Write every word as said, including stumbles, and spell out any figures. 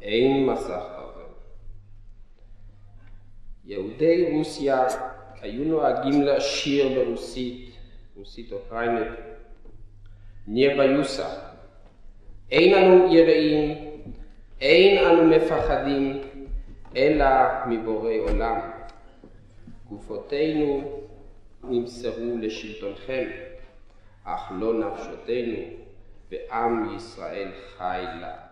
אין מסך ברזל. יהודי רוסיה היו נוהגים לשיר ברוסית, רוסית אוקראינית, ניר ביוסה. אין אנו יראים, אין אנו מפחדים, אלא מבורא עולם. גופותינו נמסרו לשלטונכם, אך לא נפשותינו, ועם ישראל חי לה.